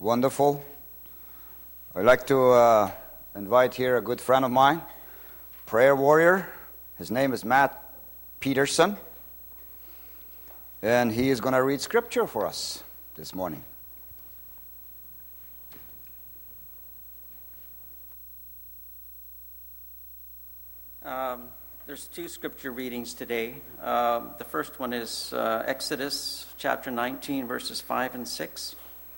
Wonderful. I'd like to invite here a good friend of mine, prayer warrior. His name is Matt Peterson. And he is going to read scripture for us this morning. There's two scripture readings today. The first one is Exodus chapter 19, verses 5 and 6.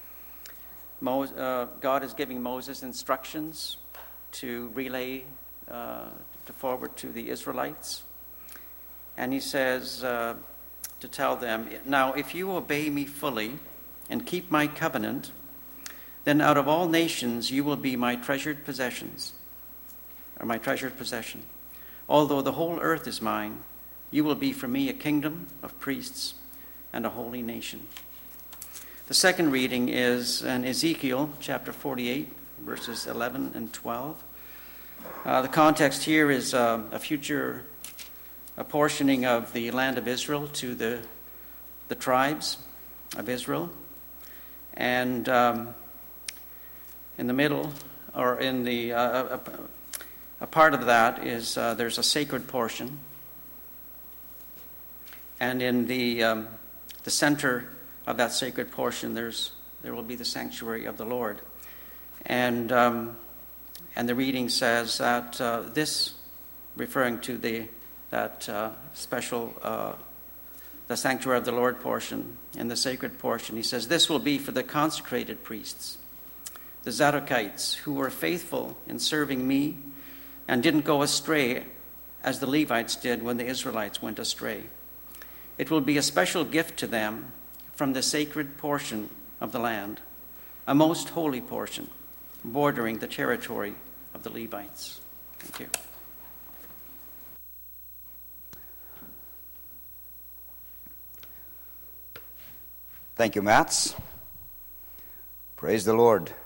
God is giving Moses instructions to relay forward to the Israelites. And he says to tell them, "Now if you obey me fully and keep my covenant, then out of all nations you will be my treasured possessions, or my treasured possession. Although the whole earth is mine, you will be for me a kingdom of priests and a holy nation." The second reading is in Ezekiel chapter 48, verses 11 and 12. The context here is a future apportioning of the land of Israel to the tribes of Israel. And in the middle, or in the a part of that is there's a sacred portion, and in the center of that sacred portion there will be the sanctuary of the Lord, and the reading says that this, referring to that special the sanctuary of the Lord portion and the sacred portion, he says, "This will be for the consecrated priests, the Zadokites, who were faithful in serving me and didn't go astray as the Levites did when the Israelites went astray. It will be a special gift to them from the sacred portion of the land, a most holy portion, bordering the territory of the Levites." Thank you. Thank you, Mats. Praise the Lord.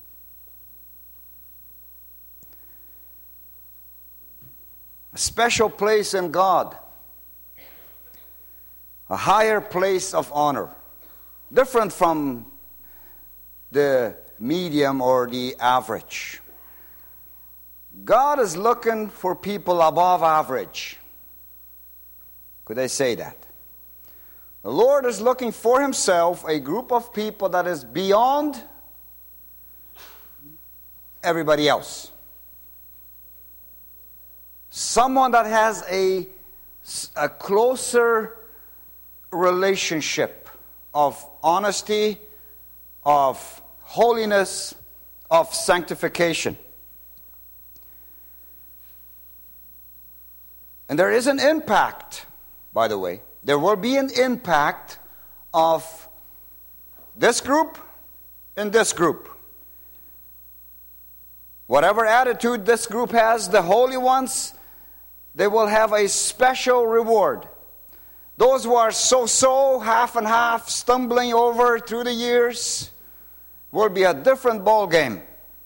A special place in God. A higher place of honor. Different from the medium or the average. God is looking for people above average. Could I say that? The Lord is looking for himself a group of people that is beyond everybody else. Someone that has a closer relationship of honesty, of holiness, of sanctification. And there is an impact, by the way. There will be an impact of this group and this group. Whatever attitude this group has, the holy ones, they will have a special reward. Those who are so-so, half and half, stumbling over through the years, will be a different ball game.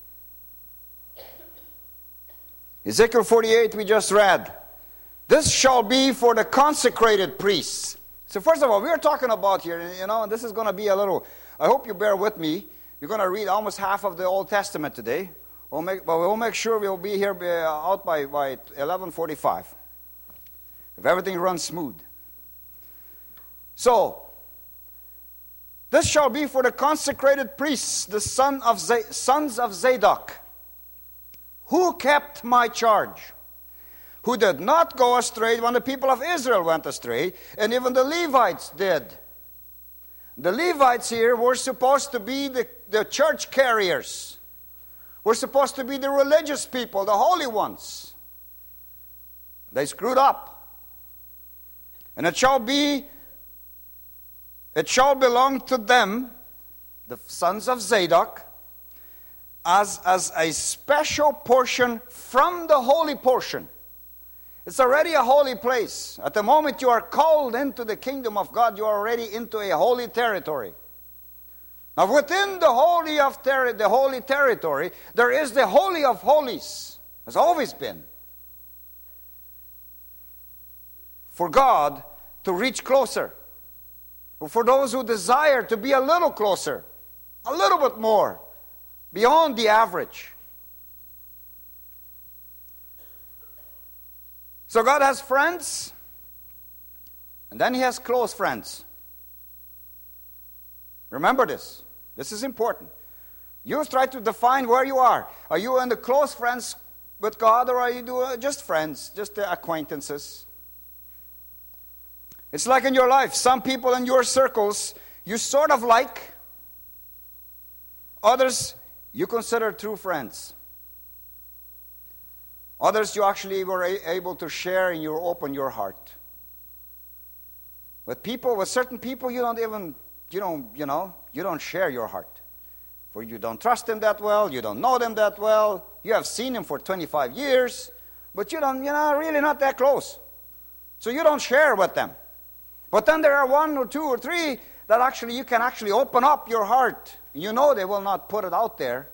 Ezekiel 48 we just read. "This shall be for the consecrated priests." So first of all, we are talking about here, and this is going to be a little, I hope you bear with me. You're going to read almost half of the Old Testament today. We'll make sure we'll be here out by 11:45. If everything runs smooth. So, this shall be for the consecrated priests, the sons of Zadok, who kept my charge, who did not go astray when the people of Israel went astray, and even the Levites did. The Levites here were supposed to be the church carriers. We're supposed to be the religious people, the holy ones. They screwed up. And it shall belong to them, the sons of Zadok, as a special portion from the holy portion. It's already a holy place. At the moment you are called into the kingdom of God, you are already into a holy territory. Now within the holy territory, there is the Holy of Holies. Has always been. For God to reach closer. For those who desire to be a little closer a little bit more, beyond the average. So God has friends, and then He has close friends. Remember this. This is important. You try to define where you are. Are you in the close friends with God, or are you just friends, just acquaintances? It's like in your life. Some people in your circles you sort of like. Others you consider true friends. Others you actually were able to share and you open your heart. With certain people you don't share your heart. For you don't trust them that well, you don't know them that well, you have seen them for 25 years, but you're really not that close. So you don't share with them. But then there are 1 or 2 or 3 that actually you can actually open up your heart. You know they will not put it out there.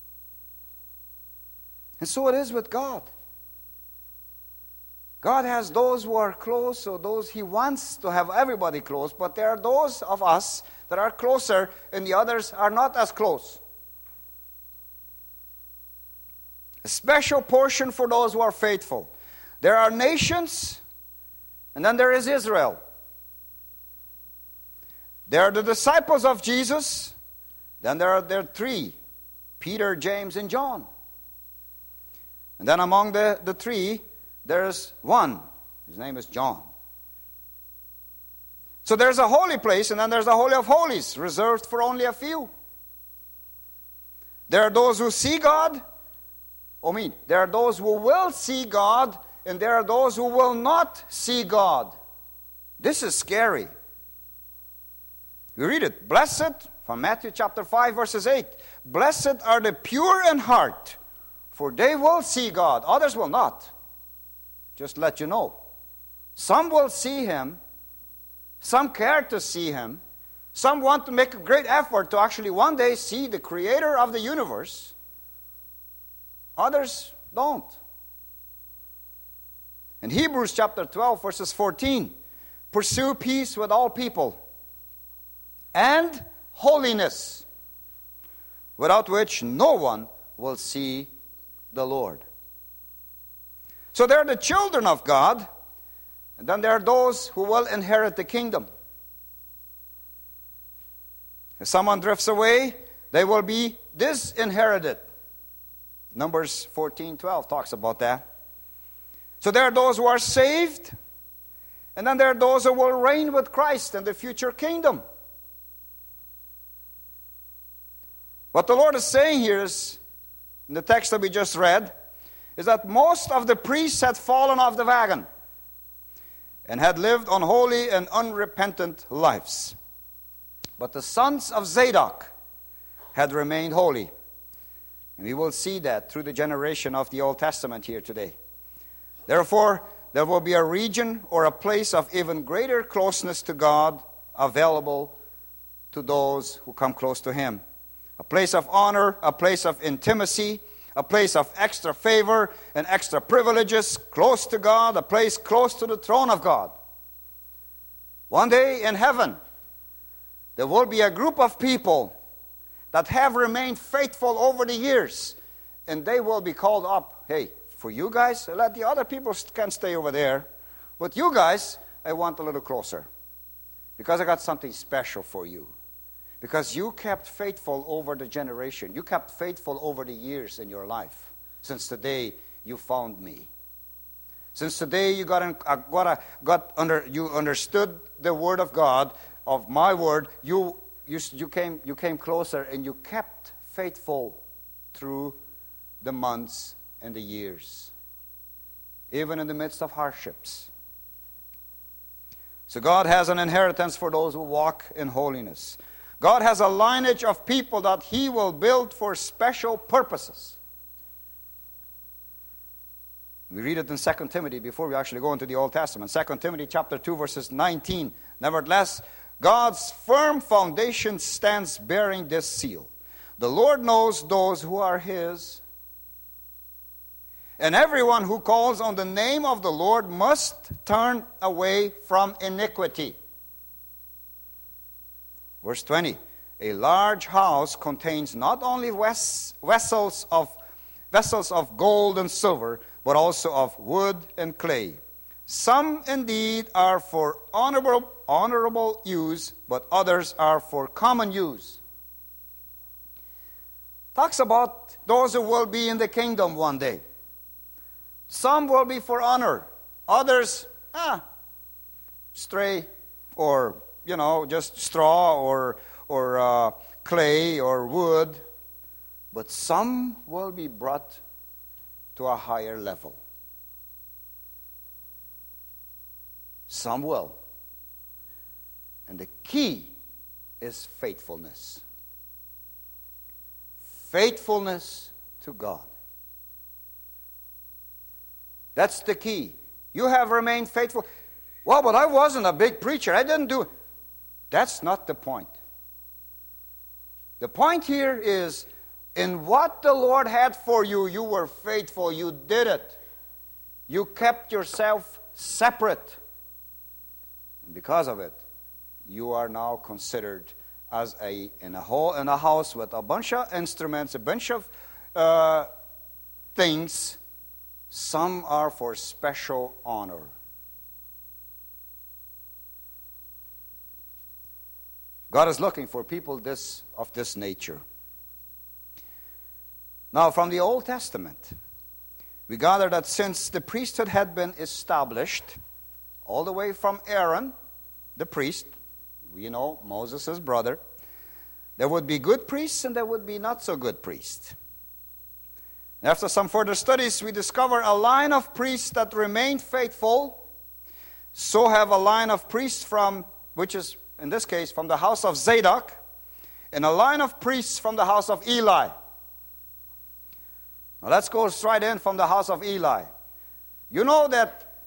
And so it is with God. God has those who are close, or those He wants to have everybody close, but there are those of us that are closer and the others are not as close. A special portion for those who are faithful. There are nations, and then there is Israel. There are the disciples of Jesus, then there are 3, Peter, James, and John. And then among the 3, there's one. His name is John. So there's a holy place, and then there's a Holy of Holies, reserved for only a few. There are those who see God. There are those who will see God, and there are those who will not see God. This is scary. We read it. Blessed, from Matthew chapter 5, verses 8. Blessed are the pure in heart, for they will see God. Others will not. Just let you know. Some will see Him. Some care to see Him. Some want to make a great effort to actually one day see the Creator of the universe. Others don't. In Hebrews chapter 12, verses 14, pursue peace with all people and holiness, without which no one will see the Lord. So there are the children of God, and then there are those who will inherit the kingdom. If someone drifts away, they will be disinherited. Numbers 14:12 talks about that. So there are those who are saved, and then there are those who will reign with Christ in the future kingdom. What the Lord is saying here is, in the text that we just read, is that most of the priests had fallen off the wagon and had lived unholy and unrepentant lives. But the sons of Zadok had remained holy. And we will see that through the generation of the Old Testament here today. Therefore, there will be a region or a place of even greater closeness to God available to those who come close to Him. A place of honor, a place of intimacy, a place of extra favor and extra privileges, close to God, a place close to the throne of God. One day in heaven, there will be a group of people that have remained faithful over the years, and they will be called up. Hey, for you guys, let the other people can stay over there, but you guys, I want a little closer, because I got something special for you. Because you kept faithful over the generation. You kept faithful over the years in your life. Since the day you found me. Since the day you you understood the word of God, of my word, you came closer, and you kept faithful through the months and the years. Even in the midst of hardships. So God has an inheritance for those who walk in holiness. God has a lineage of people that He will build for special purposes. We read it in 2 Timothy before we actually go into the Old Testament. 2 Timothy chapter 2 verses 19. Nevertheless, God's firm foundation stands bearing this seal. The Lord knows those who are His. And everyone who calls on the name of the Lord must turn away from iniquity. Verse 20, A large house contains not only vessels of gold and silver, but also of wood and clay. Some indeed are for honorable use, but others are for common use. Talks about those who will be in the kingdom one day. Some will be for honor. Others, stray, or, just straw, or clay, or wood. But some will be brought to a higher level. Some will. And the key is faithfulness. Faithfulness to God. That's the key. You have remained faithful. Well, but I wasn't a big preacher. I didn't do it. That's not the point. The point here is, in what the Lord had for you, you were faithful. You did it. You kept yourself separate. And because of it, you are now considered as in a house with a bunch of instruments, a bunch of things. Some are for special honor. God is looking for people of this nature. Now, from the Old Testament, we gather that since the priesthood had been established, all the way from Aaron, the priest, Moses' brother, there would be good priests and there would be not so good priests. After some further studies, we discover a line of priests that remained faithful. So have a line of priests which is, in this case, from the house of Zadok, and a line of priests from the house of Eli. Now let's go straight in from the house of Eli. You know that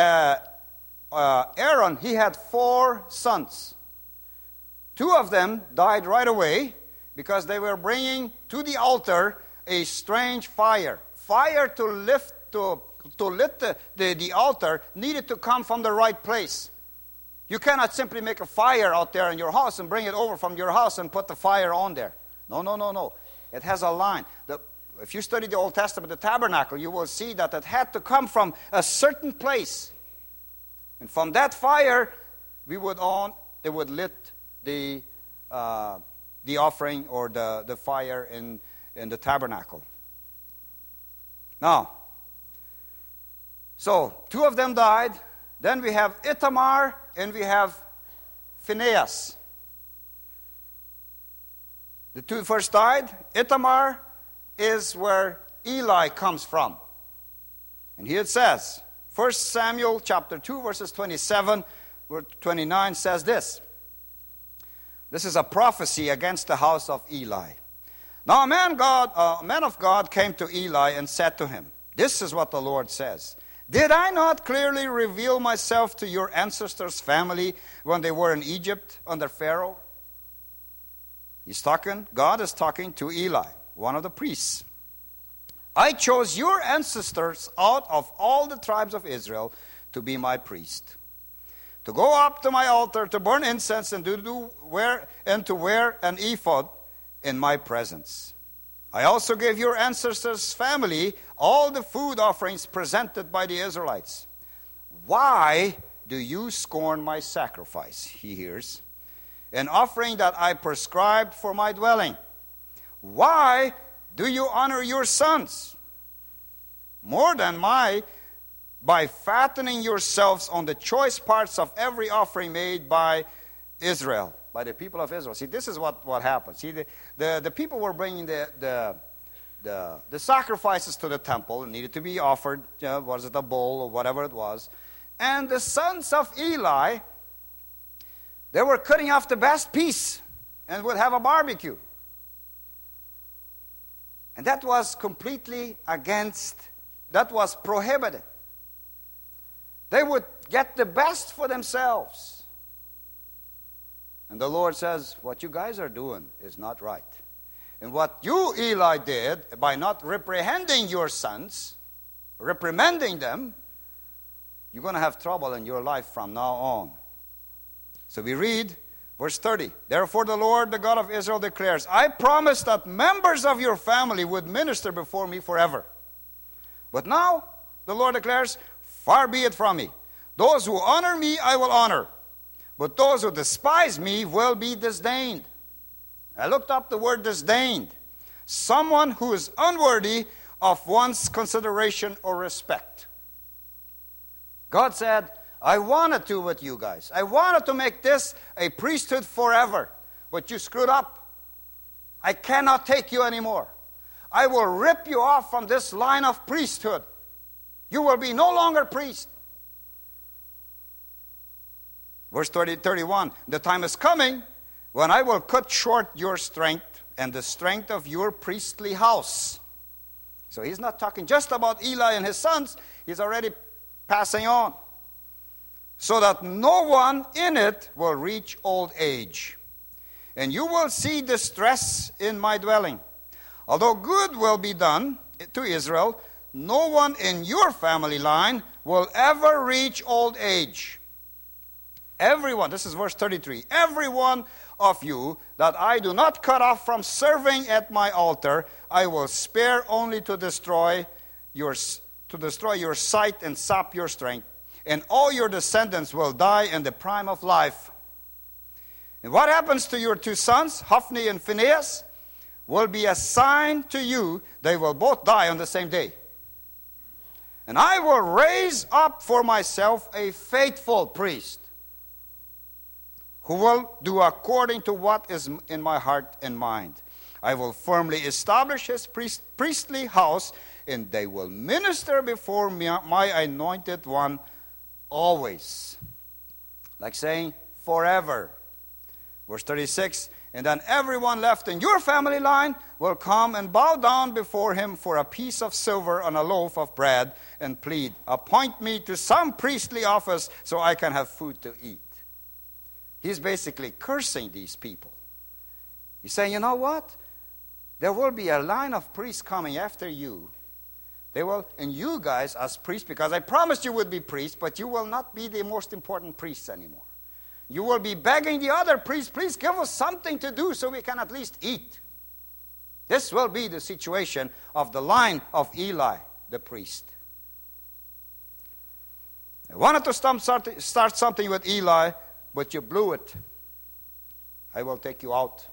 Aaron, he had 4 sons. 2 of them died right away because they were bringing to the altar a strange fire. Fire to lit the altar needed to come from the right place. You cannot simply make a fire out there in your house and bring it over from your house and put the fire on there. No. It has a line. If you study the Old Testament, the tabernacle, you will see that it had to come from a certain place. And from that fire, it would lit the offering or the fire in the tabernacle. Now, so 2 of them died. Then we have Ithamar and we have Phinehas. The 2 first died. Ithamar is where Eli comes from. And here it says, 1 Samuel chapter 2, verses 27, 29 says this. This is a prophecy against the house of Eli. Now a man of God came to Eli and said to him, "This is what the Lord says. Did I not clearly reveal myself to your ancestors' family when they were in Egypt under Pharaoh?" God is talking to Eli, one of the priests. "I chose your ancestors out of all the tribes of Israel to be my priest, to go up to my altar, to burn incense, and to wear an ephod in my presence. I also gave your ancestors' family all the food offerings presented by the Israelites. Why do you scorn my sacrifice?" He hears. "An offering that I prescribed for my dwelling. Why do you honor your sons more than by fattening yourselves on the choice parts of every offering made by Israel?" By the people of Israel. See, this is what happened. See, the people were bringing the sacrifices to the temple. It needed to be offered. Was it a bull or whatever it was? And the sons of Eli, they were cutting off the best piece and would have a barbecue. And that was completely that was prohibited. They would get the best for themselves. And the Lord says, what you guys are doing is not right. And what you, Eli, did by not reprehending your sons, reprimanding them, you're going to have trouble in your life from now on. So we read Verse 30, therefore the Lord, the God of Israel, declares, I promised that members of your family would minister before me forever. But now, the Lord declares, far be it from me. Those who honor me, I will honor. But those who despise me will be disdained. I looked up the word disdained. Someone who is unworthy of one's consideration or respect. God said, I wanted to with you guys. I wanted to make this a priesthood forever. But you screwed up. I cannot take you anymore. I will rip you off from this line of priesthood. You will be no longer priest. Verse 31, the time is coming when I will cut short your strength and the strength of your priestly house. So he's not talking just about Eli and his sons. He's already passing on. So that no one in it will reach old age. And you will see distress in my dwelling. Although good will be done to Israel, no one in your family line will ever reach old age. Everyone, this is verse 33, every one of you that I do not cut off from serving at my altar, I will spare only to destroy your sight and sap your strength. And all your descendants will die in the prime of life. And what happens to your two sons, Hophni and Phinehas, will be a sign to you. They will both die on the same day. And I will raise up for myself a faithful priest who will do according to what is in my heart and mind. I will firmly establish his priestly house, and they will minister before me, my anointed one, always. Like saying, forever. Verse 36, and then everyone left in your family line will come and bow down before him for a piece of silver and a loaf of bread and plead, appoint me to some priestly office so I can have food to eat. He's basically cursing these people. He's saying, you know what? There will be a line of priests coming after you. They will, and you guys as priests, because I promised you would be priests, but you will not be the most important priests anymore. You will be begging the other priests, please give us something to do so we can at least eat. This will be the situation of the line of Eli, the priest. I wanted to start something with Eli, but you blew it. I will take you out.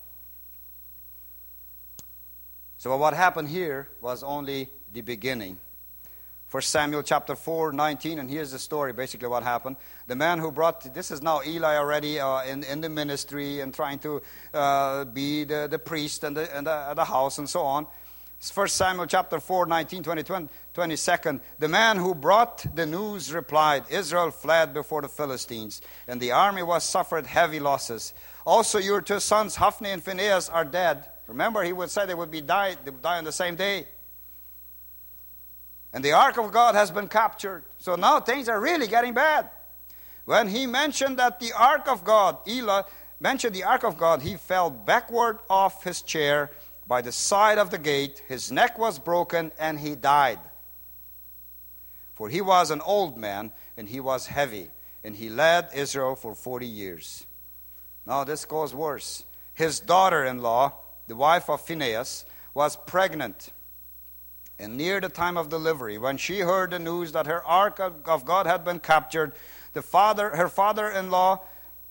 So what happened here was only the beginning. 1 Samuel chapter 4, 19, and here's the story, basically what happened. The man who brought, this is now Eli already in the ministry and trying to be the priest and the house and so on. 1 Samuel chapter 4, 19, 20, 22nd. The man who brought the news replied, Israel fled before the Philistines, and the army suffered heavy losses. Also your two sons, Hophni and Phinehas, are dead. Remember, he would say they would die on the same day. And the ark of God has been captured. So now things are really getting bad. When he mentioned that the ark of God, Eli mentioned the ark of God, he fell backward off his chair by the side of the gate. His neck was broken and he died. For he was an old man and he was heavy. And he led Israel for 40 years. Now this goes worse. His daughter-in-law, the wife of Phinehas, was pregnant. And near the time of delivery, when she heard the news that her ark of God had been captured, her father-in-law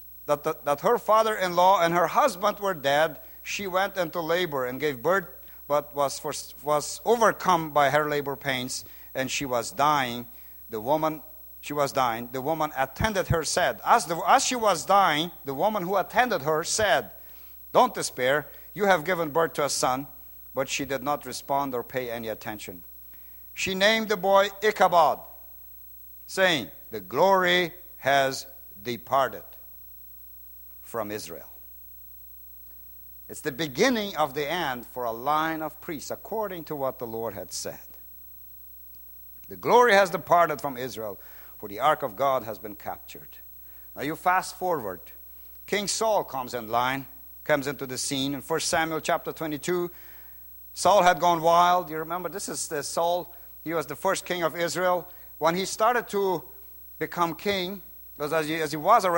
and her husband were dead, she went into labor and gave birth, but was overcome by her labor pains, and she was dying. The woman attended her said, as she was dying, the woman who attended her said, don't despair, you have given birth to a son. But she did not respond or pay any attention. She named the boy Ichabod, saying, the glory has departed from Israel. It's the beginning of the end for a line of priests, according to what the Lord had said. The glory has departed from Israel, for the ark of God has been captured. Now you fast forward. King Saul comes into the scene. In 1 Samuel chapter 22, Saul had gone wild. You remember, this is the Saul. He was the first king of Israel. When he started to become king, because as he was already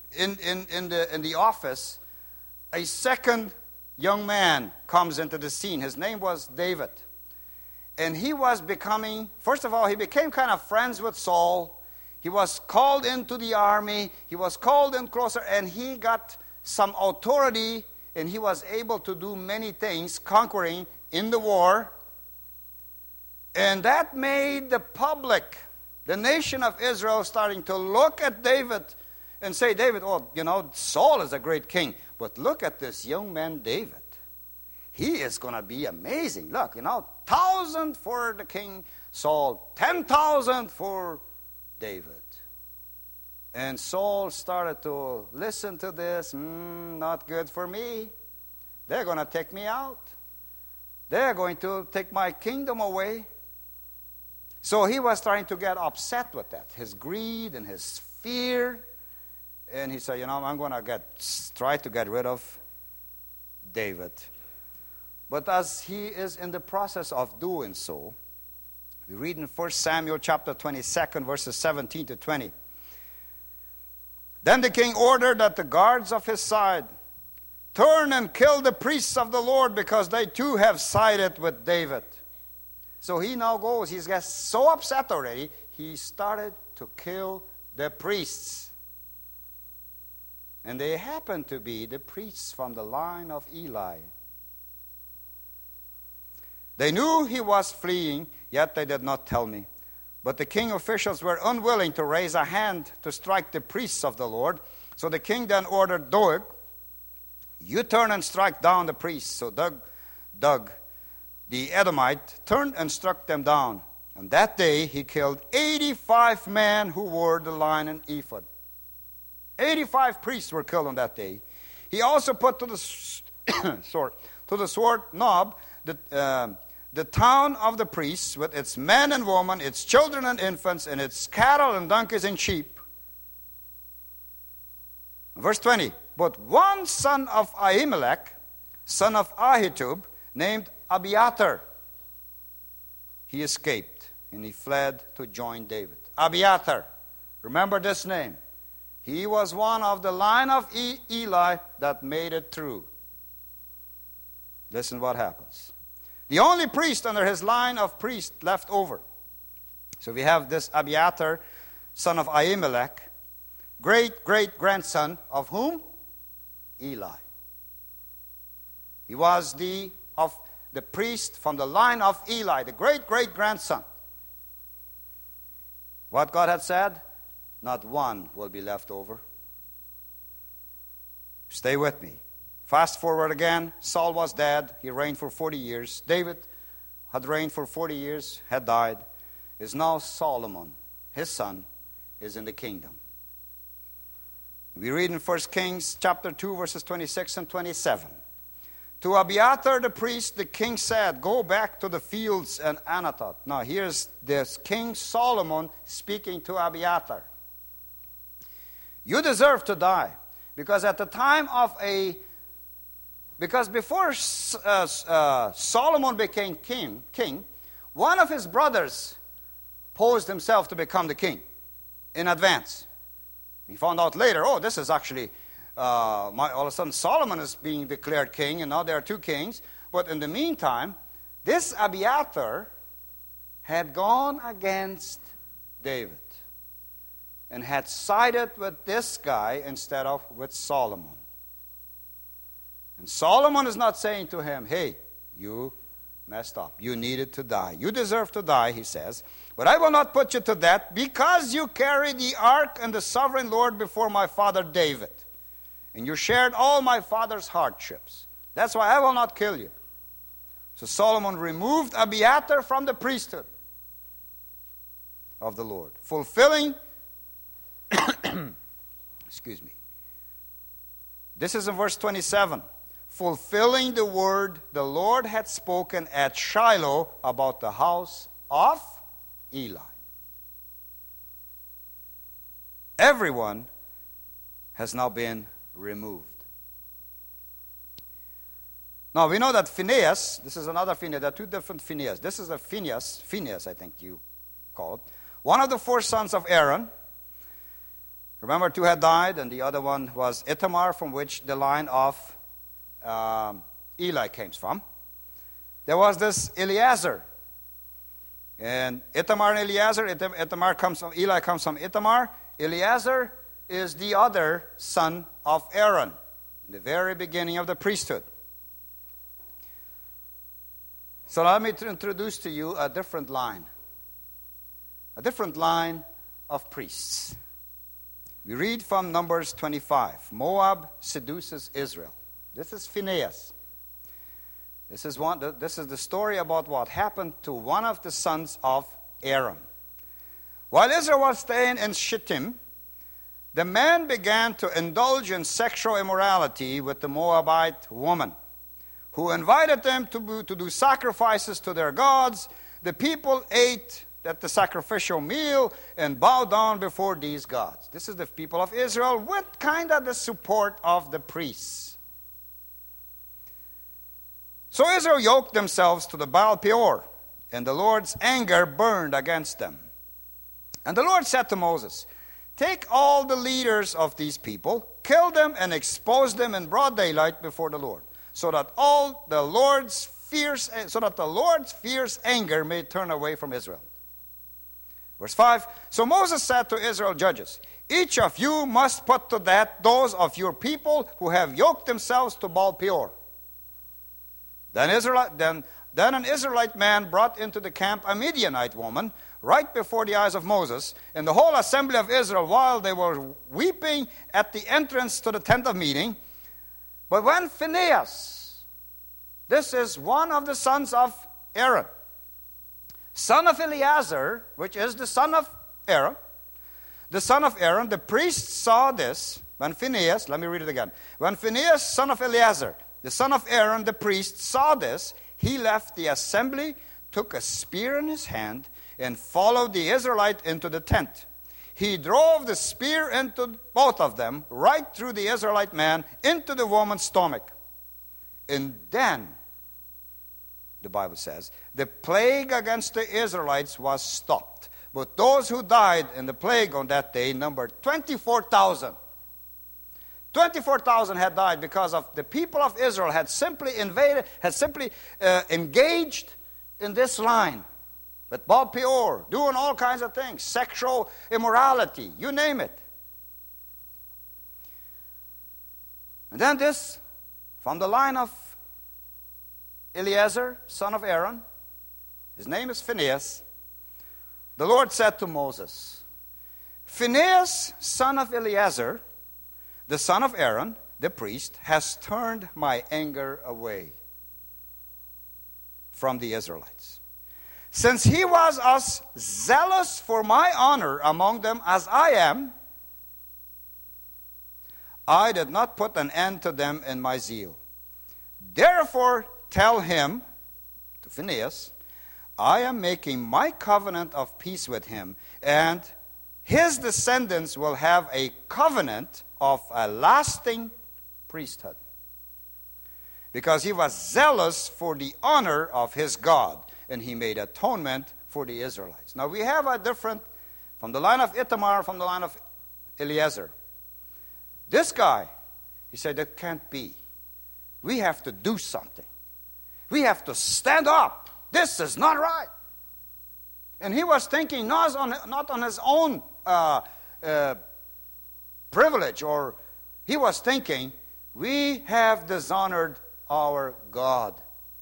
in the office, a second young man comes into the scene. His name was David. And he was becoming, first of all, he became kind of friends with Saul. He was called into the army. He was called in closer, and he got some authority, and he was able to do many things, conquering in the war. And that made the public, the nation of Israel, starting to look at David and say, David, Saul is a great king, but look at this young man, David. He is going to be amazing. Look, 1,000 for the king Saul, 10,000 for David. And Saul started to listen to this. Not good for me. They're going to take me out. They're going to take my kingdom away. So he was starting to get upset with that, his greed and his fear. And he said, I'm going to try to get rid of David. But as he is in the process of doing so, we read in 1 Samuel chapter 22, verses 17 to 20. Then the king ordered that the guards of his side turn and kill the priests of the Lord, because they too have sided with David. So he now goes, he's got so upset already, he started to kill the priests. And they happened to be the priests from the line of Eli. They knew he was fleeing, yet they did not tell me. But the king officials were unwilling to raise a hand to strike the priests of the Lord. So the king then ordered Doeg, you turn and strike down the priests. So Doeg, the Edomite, turned and struck them down. And that day he killed 85 men who wore the linen ephod. 85 priests were killed on that day. He also put to the sword Nob, the town of the priests, with its men and women, its children and infants, and its cattle and donkeys and sheep. Verse 20. But one son of Ahimelech, son of Ahitub, named Abiathar, he escaped, and he fled to join David. Abiathar, remember this name. He was one of the line of Eli that made it through. Listen what happens. The only priest under his line of priests left over. So we have this Abiathar, son of Ahimelech, great-great-grandson of whom? Eli. He was the priest from the line of Eli, the great-great-grandson. What God had said? Not one will be left over. Stay with me. Fast forward again. Saul was dead. He reigned for 40 years. David had reigned for 40 years, had died. Is now Solomon, his son, is in the kingdom. We read in 1 Kings chapter 2, verses 26 and 27. To Abiathar the priest, the king said, go back to the fields and Anathoth. Now here's this King Solomon speaking to Abiathar. You deserve to die, because at the time of before Solomon became king, one of his brothers posed himself to become the king in advance. He found out later, this is actually, all of a sudden Solomon is being declared king, and now there are two kings. But in the meantime, this Abiathar had gone against David and had sided with this guy instead of with Solomon. And Solomon is not saying to him, hey, you messed up. You needed to die. You deserve to die, he says. But I will not put you to death, because you carried the ark and the sovereign Lord before my father David. And you shared all my father's hardships. That's why I will not kill you. So Solomon removed Abiathar from the priesthood of the Lord, fulfilling, excuse me. This is in verse 27. Fulfilling the word the Lord had spoken at Shiloh about the house of Eli. Everyone has now been removed. Now we know that Phinehas, this is another Phinehas, there are two different Phinehas. This is a Phinehas I think you call it. One of the four sons of Aaron. Remember, 2 had died, and the other one was Ithamar, from which the line of Eli came from. There was this Eleazar. And Ithamar and Eleazar, Eli comes from Ithamar. Eleazar is the other son of Aaron, in the very beginning of the priesthood. So let me introduce to you a different line of priests. We read from Numbers 25. Moab seduces Israel. This is Phinehas. This is the story about what happened to one of the sons of Aaron. While Israel was staying in Shittim, the man began to indulge in sexual immorality with the Moabite woman, who invited them to do sacrifices to their gods. The people ate at the sacrificial meal and bowed down before these gods. This is the people of Israel with kind of the support of the priests. So Israel yoked themselves to the Baal Peor, and the Lord's anger burned against them. And the Lord said to Moses, "Take all the leaders of these people, kill them, and expose them in broad daylight before the Lord, so that the Lord's fierce anger may turn away from Israel." Verse 5, so Moses said to Israel judges, "Each of you must put to death those of your people who have yoked themselves to Baal Peor." Then an Israelite man brought into the camp a Midianite woman right before the eyes of Moses and the whole assembly of Israel while they were weeping at the entrance to the tent of meeting. But when Phinehas, this is one of the sons of Aaron, son of Eleazar, which is the son of Aaron, the priest saw this. When Phinehas, let me read it again. When Phinehas, son of Eleazar, the son of Aaron, the priest, saw this, he left the assembly, took a spear in his hand, and followed the Israelite into the tent. He drove the spear into both of them, right through the Israelite man, into the woman's stomach. And then, the Bible says, the plague against the Israelites was stopped. But those who died in the plague on that day numbered 24,000. 24,000 had died because of the people of Israel had simply engaged in this line with Baal Peor, doing all kinds of things, sexual immorality, you name it. And then this, from the line of Eleazar, son of Aaron, his name is Phinehas, the Lord said to Moses, "Phinehas, son of Eleazar, the son of Aaron, the priest, has turned my anger away from the Israelites. Since he was as zealous for my honor among them as I am, I did not put an end to them in my zeal. Therefore tell him," to Phinehas, "I am making my covenant of peace with him, and his descendants will have a covenant of a lasting priesthood, because he was zealous for the honor of his God, and he made atonement for the Israelites." Now we have a different, from the line of Ithamar, from the line of Eleazar. This guy, he said, that can't be. We have to do something. We have to stand up. This is not right. And he was thinking not on his own privilege, or he was thinking, we have dishonored our God.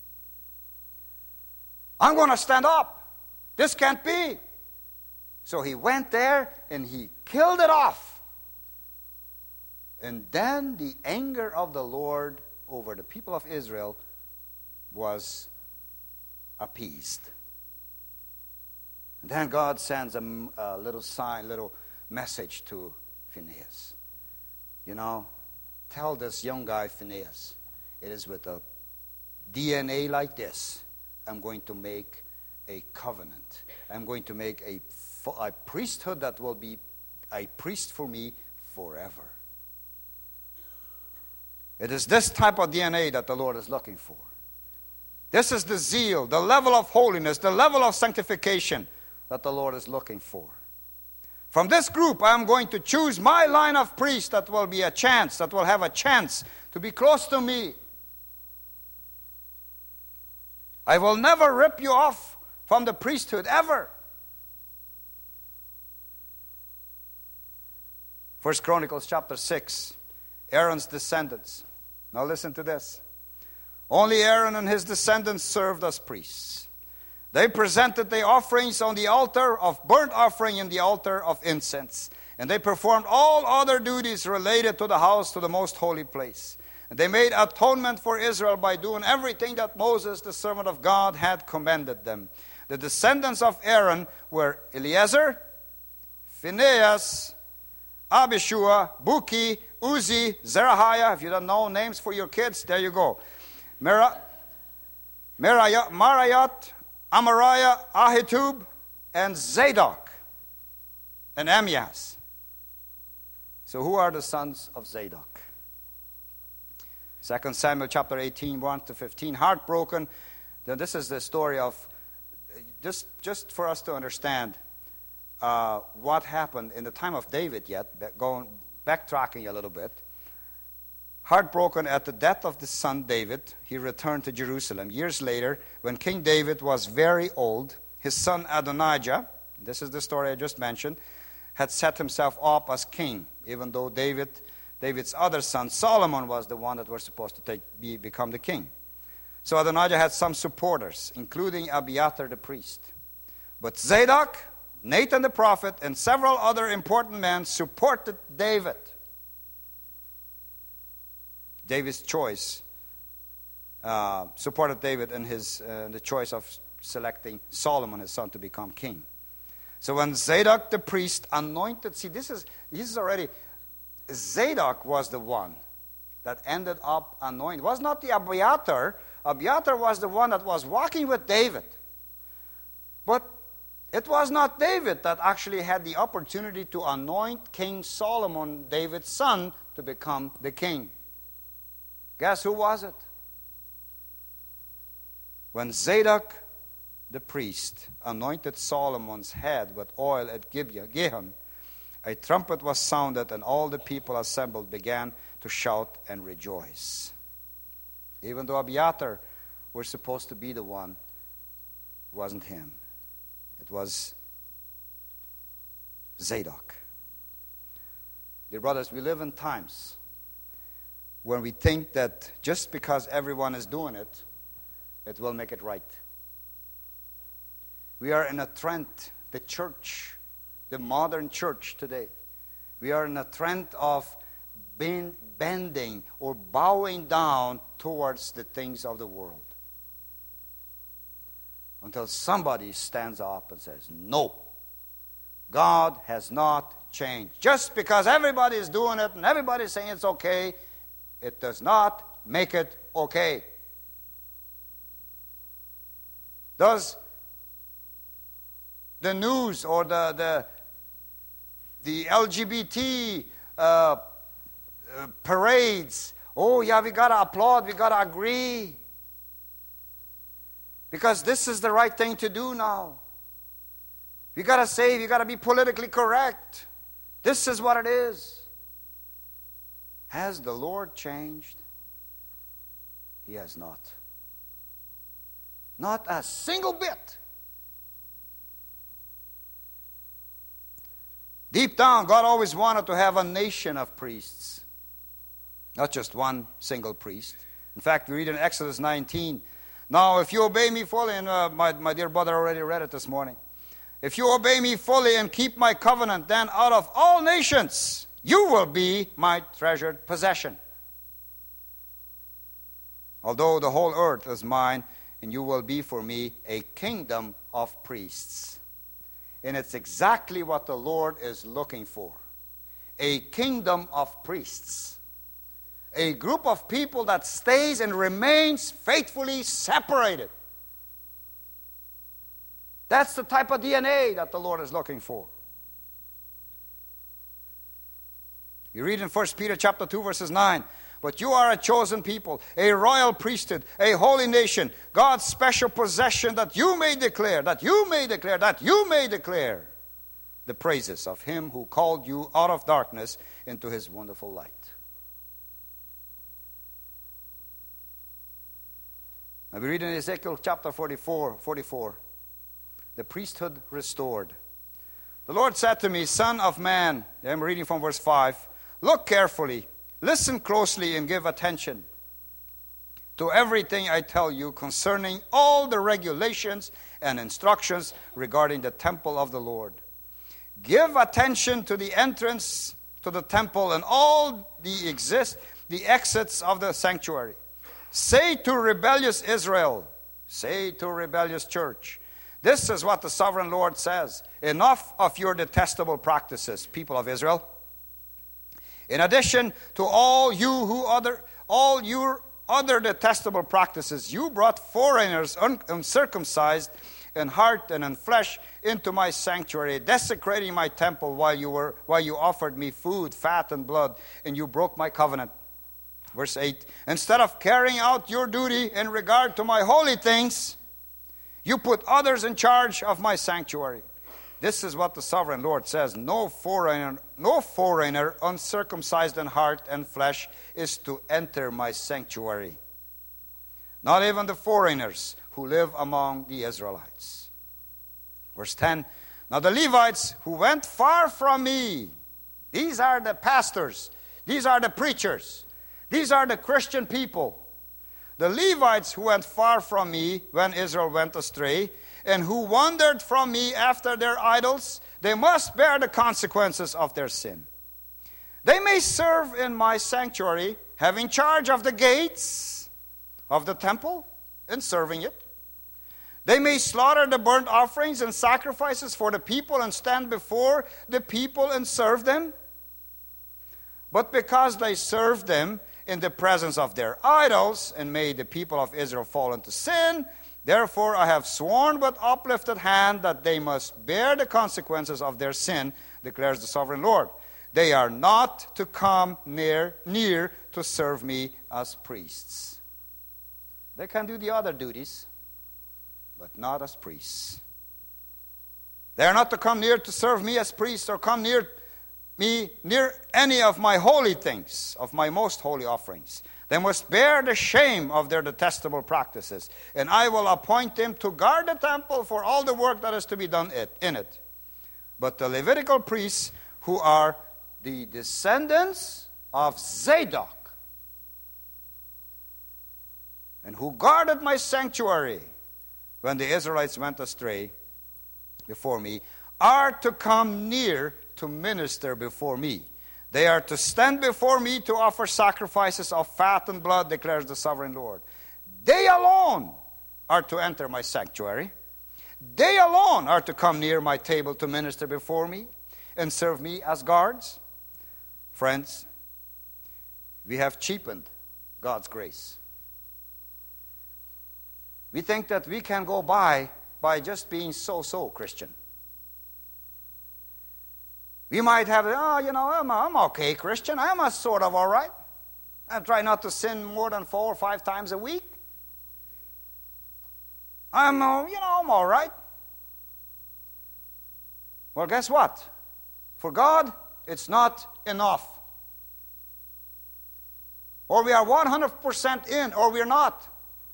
I'm going to stand up. This can't be. So he went there and he killed it off. And then the anger of the Lord over the people of Israel was appeased. And then God sends a little sign, little message to Phinehas. Tell this young guy Phinehas, it is with a DNA like this, I'm going to make a covenant. I'm going to make a priesthood that will be a priest for me forever. It is this type of DNA that the Lord is looking for. This is the zeal, the level of holiness, the level of sanctification that the Lord is looking for. From this group, I am going to choose my line of priests that will have a chance to be close to me. I will never rip you off from the priesthood, ever. 1 Chronicles chapter 6, Aaron's descendants. Now listen to this. Only Aaron and his descendants served as priests. They presented the offerings on the altar of burnt offering and the altar of incense. And they performed all other duties related to the house, to the most holy place. And they made atonement for Israel by doing everything that Moses, the servant of God, had commanded them. The descendants of Aaron were Eleazar, Phinehas, Abishua, Buki, Uzi, Zerahiah. If you don't know names for your kids, there you go. Marayot, Amariah, Ahitub, and Zadok, and Amias. So who are the sons of Zadok? 2 Samuel chapter 18, 1 to 15. Heartbroken. Now, this is the story of, just for us to understand what happened in the time of David backtracking a little bit. Heartbroken at the death of his son David, he returned to Jerusalem. Years later, when King David was very old, his son Adonijah, this is the story I just mentioned, had set himself up as king, even though David's other son Solomon was the one that was supposed to become the king. So Adonijah had some supporters, including Abiathar the priest. But Zadok, Nathan the prophet, and several other important men supported David. David's choice supported David in the choice of selecting Solomon, his son, to become king. So when Zadok the priest anointed, this is already, Zadok was the one that ended up anointed. It was not the Abiathar. Abiathar was the one that was walking with David. But it was not David that actually had the opportunity to anoint King Solomon, David's son, to become the king. Guess who was it? When Zadok the priest anointed Solomon's head with oil at Gihon, a trumpet was sounded, and all the people assembled began to shout and rejoice. Even though Abiathar was supposed to be the one, it wasn't him. It was Zadok. Dear brothers, we live in times when we think that just because everyone is doing it, it will make it right. We are in a trend, the church, the modern church today. We are in a trend of bending or bowing down towards the things of the world. Until somebody stands up and says, no, God has not changed. Just because everybody is doing it and everybody is saying it's okay, it does not make it okay. Does the news or the LGBT parades, oh yeah, we got to applaud, we got to agree, because this is the right thing to do now. We got to say, we got to be politically correct. This is what it is. Has the Lord changed? He has not. Not a single bit. Deep down, God always wanted to have a nation of priests. Not just one single priest. In fact, we read in Exodus 19, now if you obey me fully, and my dear brother already read it this morning. If you obey me fully and keep my covenant, then out of all nations, you will be my treasured possession. Although the whole earth is mine, and you will be for me a kingdom of priests. And it's exactly what the Lord is looking for. A kingdom of priests. A group of people that stays and remains faithfully separated. That's the type of DNA that the Lord is looking for. You read in 1 Peter chapter 2, verses 9, but you are a chosen people, a royal priesthood, a holy nation, God's special possession, that you may declare, the praises of him who called you out of darkness into his wonderful light. Now we read in Ezekiel chapter 44, the priesthood restored. The Lord said to me, Son of man, I'm reading from verse 5, look carefully, listen closely, and give attention to everything I tell you concerning all the regulations and instructions regarding the temple of the Lord. Give attention to the entrance to the temple and all the exits of the sanctuary. Say to rebellious Israel, say to rebellious church, this is what the sovereign Lord says. Enough of your detestable practices, people of Israel. In addition to all your other detestable practices, you brought foreigners uncircumcised in heart and in flesh into my sanctuary, desecrating my temple while you offered me food, fat, and blood, and you broke my covenant. Verse 8, instead of carrying out your duty in regard to my holy things, you put others in charge of my sanctuary. This is what the sovereign Lord says. No foreigner uncircumcised in heart and flesh is to enter my sanctuary. Not even the foreigners who live among the Israelites. Verse 10, now the Levites who went far from me, these are the pastors, these are the preachers, these are the Christian people. The Levites who went far from me when Israel went astray, and who wandered from me after their idols, they must bear the consequences of their sin. They may serve in my sanctuary, having charge of the gates of the temple and serving it. They may slaughter the burnt offerings and sacrifices for the people and stand before the people and serve them. But because they served them in the presence of their idols and made the people of Israel fall into sin, therefore I have sworn with uplifted hand that they must bear the consequences of their sin, declares the sovereign Lord. They are not to come near to serve me as priests. They can do the other duties, but not as priests. They are not to come near to serve me as priests or come near any of my holy things, of my most holy offerings. They must bear the shame of their detestable practices, and I will appoint them to guard the temple for all the work that is to be done in it. But the Levitical priests, who are the descendants of Zadok, and who guarded my sanctuary when the Israelites went astray before me, are to come near to minister before me. They are to stand before me to offer sacrifices of fat and blood, declares the sovereign Lord. They alone are to enter my sanctuary. They alone are to come near my table to minister before me and serve me as guards. Friends, we have cheapened God's grace. We think that we can go by just being so-so Christian. We might have, I'm okay Christian. I'm a sort of all right. I try not to sin more than 4 or 5 times a week. I'm all right. Well, guess what? For God, it's not enough. Or we are 100% in, or we're not.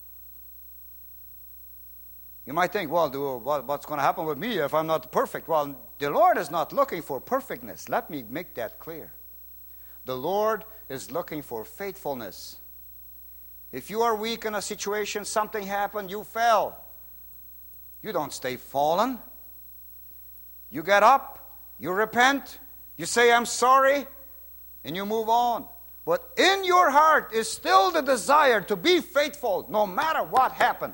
You might think, well, what's going to happen with me if I'm not perfect? Well, the Lord is not looking for perfectness. Let me make that clear. The Lord is looking for faithfulness. If you are weak in a situation, something happened, you fell. You don't stay fallen. You get up, you repent, you say, I'm sorry, and you move on. But in your heart is still the desire to be faithful no matter what happened.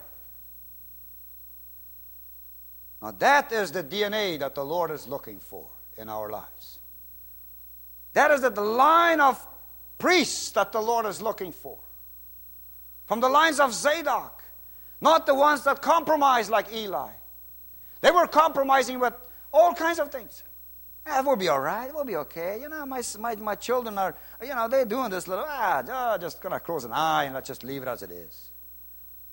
Now that is the DNA that the Lord is looking for in our lives. That is the line of priests that the Lord is looking for. From the lines of Zadok, not the ones that compromise like Eli. They were compromising with all kinds of things. We'll be all right. We'll be okay. My children are, they're doing this little, just going to close an eye and let's just leave it as it is.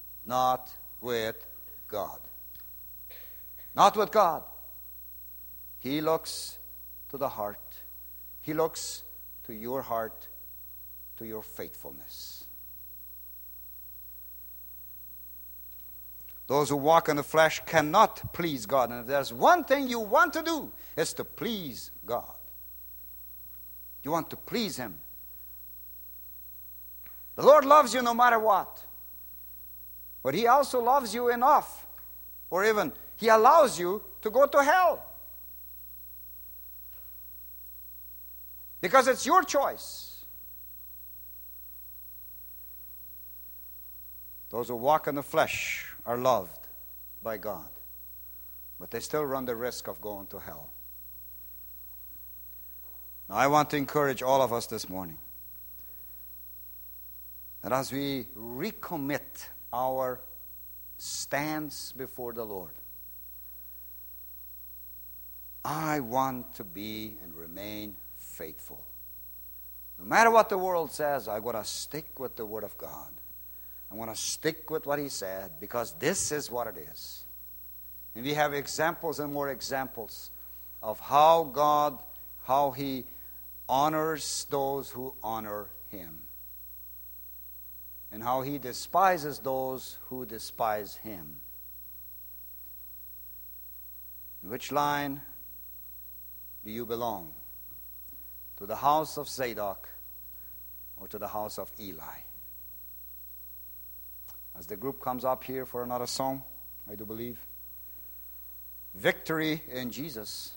Not with God. Not with God. He looks to the heart. He looks to your heart, to your faithfulness. Those who walk in the flesh cannot please God. And if there's one thing you want to do, it's to please God. You want to please Him. The Lord loves you no matter what. But He also loves you enough, or even He allows you to go to hell. Because it's your choice. Those who walk in the flesh are loved by God, but they still run the risk of going to hell. Now, I want to encourage all of us this morning that as we recommit our stands before the Lord, I want to be and remain faithful. No matter what the world says, I'm going to stick with the Word of God. I'm going to stick with what He said, because this is what it is. And we have examples and more examples of how He honors those who honor Him, and how He despises those who despise Him. In which line do you belong? To the house of Zadok or to the house of Eli? As the group comes up here for another song, I do believe. Victory in Jesus.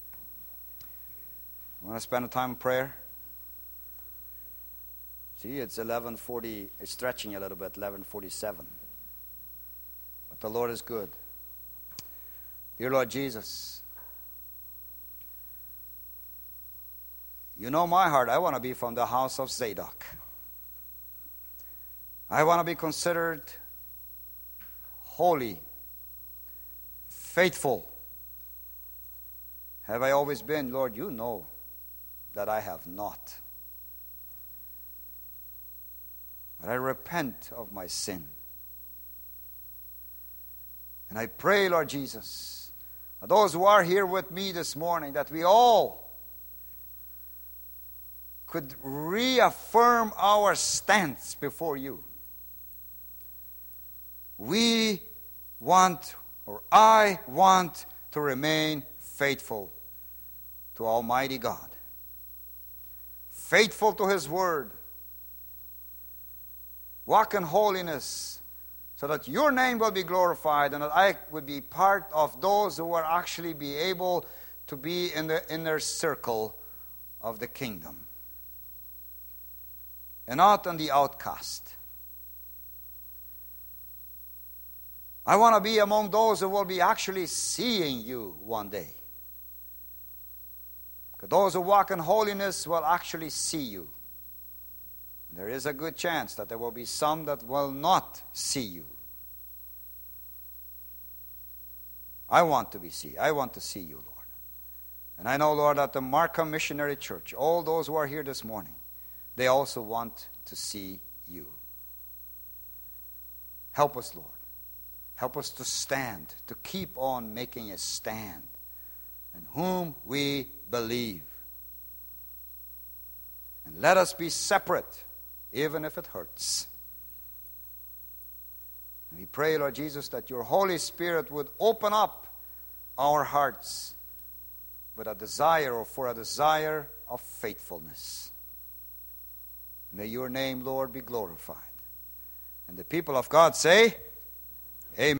I want to spend a time in prayer. See, it's 11:40. It's stretching a little bit, 11:47. But the Lord is good. Dear Lord Jesus, you know my heart. I want to be from the house of Zadok. I want to be considered holy, faithful. Have I always been? Lord, you know that I have not. But I repent of my sin. And I pray, Lord Jesus, that those who are here with me this morning, that we all could reaffirm our stance before you. We want, or I want, to remain faithful to Almighty God. Faithful to His Word. Walk in holiness so that your name will be glorified and that I would be part of those who will actually be able to be in the inner circle of the kingdom, and not on the outcast. I want to be among those who will be actually seeing you one day. Because those who walk in holiness will actually see you. There is a good chance that there will be some that will not see you. I want to see you, Lord. And I know, Lord, that the Markham Missionary Church, all those who are here this morning, they also want to see you. Help us, Lord. Help us to stand, to keep on making a stand in whom we believe. And let us be separate, even if it hurts. And we pray, Lord Jesus, that your Holy Spirit would open up our hearts with a desire, or for a desire of faithfulness. May your name, Lord, be glorified. And the people of God say, Amen.